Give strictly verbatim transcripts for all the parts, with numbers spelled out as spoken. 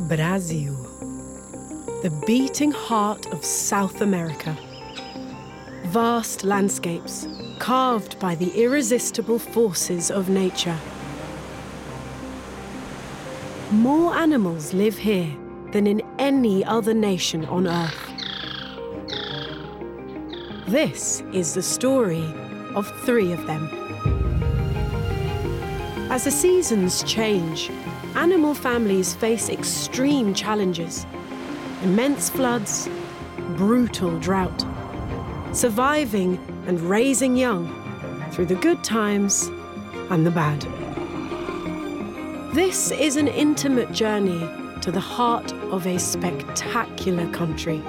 Brazil, the beating heart of South America. Vast landscapes carved by the irresistible forces of nature. More animals live here than in any other nation on Earth. This is the story of three of them. As the seasons change, animal families face extreme challenges: immense floods, brutal drought, surviving and raising young through the good times and the bad. This is an intimate journey to the heart of a spectacular country.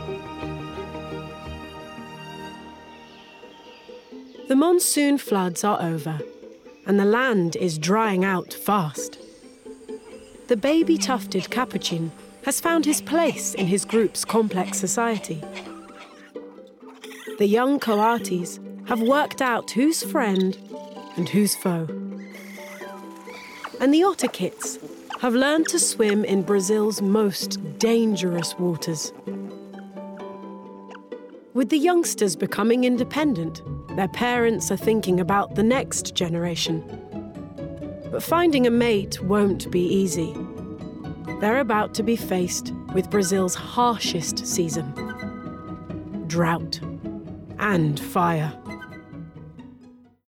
The monsoon floods are over, and the land is drying out fast. The baby-tufted capuchin has found his place in his group's complex society. The young coatis have worked out who's friend and who's foe. And the otter kits have learned to swim in Brazil's most dangerous waters. With the youngsters becoming independent, their parents are thinking about the next generation. But finding a mate won't be easy. They're about to be faced with Brazil's harshest season: drought and fire.